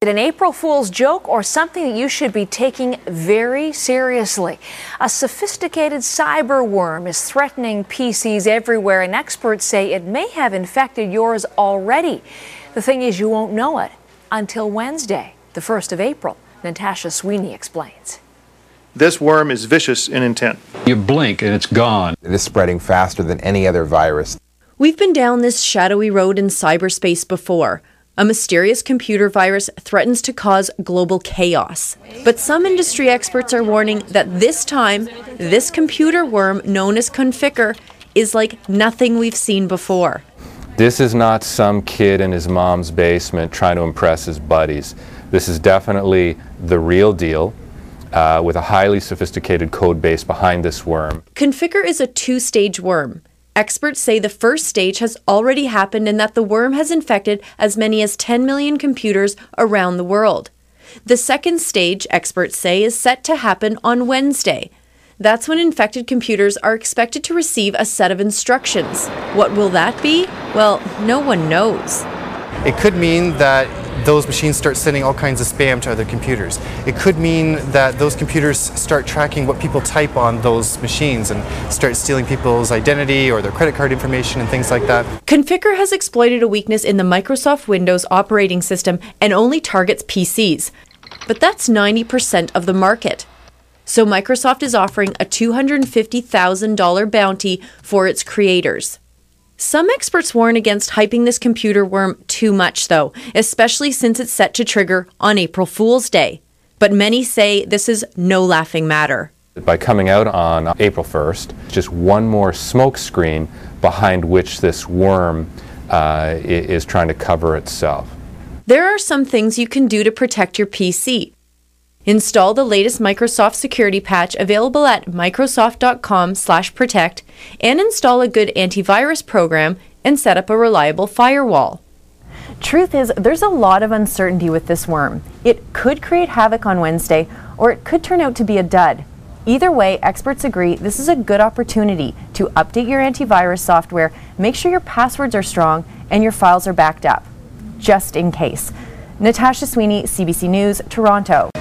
it an April Fool's joke or something that you should be taking very seriously? A sophisticated cyber worm is threatening PCs everywhere, and experts say it may have infected yours already. The thing is, you won't know it until Wednesday, the 1st of April. Natasha Sweeney explains. This worm is vicious in intent. You blink and it's gone. It is spreading faster than any other virus. We've been down this shadowy road in cyberspace before. A mysterious computer virus threatens to cause global chaos. But some industry experts are warning that this time, this computer worm known as Conficker is like nothing we've seen before. This is not some kid in his mom's basement trying to impress his buddies. This is definitely the real deal, with a highly sophisticated code base behind this worm. Conficker is a two-stage worm. Experts say the first stage has already happened and that the worm has infected as many as 10 million computers around the world. The second stage, experts say, is set to happen on Wednesday. That's when infected computers are expected to receive a set of instructions. What will that be? Well, no one knows. It could mean that those machines start sending all kinds of spam to other computers. It could mean that those computers start tracking what people type on those machines and start stealing people's identity or their credit card information and things like that. Conficker has exploited a weakness in the Microsoft Windows operating system and only targets PCs. But that's 90% of the market. So Microsoft is offering a $250,000 bounty for its creators. Some experts warn against hyping this computer worm too much, though, especially since it's set to trigger on April Fool's Day. But many say this is no laughing matter. By coming out on April 1st, just one more smokescreen behind which this worm is trying to cover itself. There are some things you can do to protect your PC. Install the latest Microsoft security patch available at microsoft.com/protect and install a good antivirus program and set up a reliable firewall. Truth is, there's a lot of uncertainty with this worm. It could create havoc on Wednesday, or it could turn out to be a dud. Either way, experts agree this is a good opportunity to update your antivirus software, make sure your passwords are strong, and your files are backed up, just in case. Natasha Sweeney, CBC News, Toronto.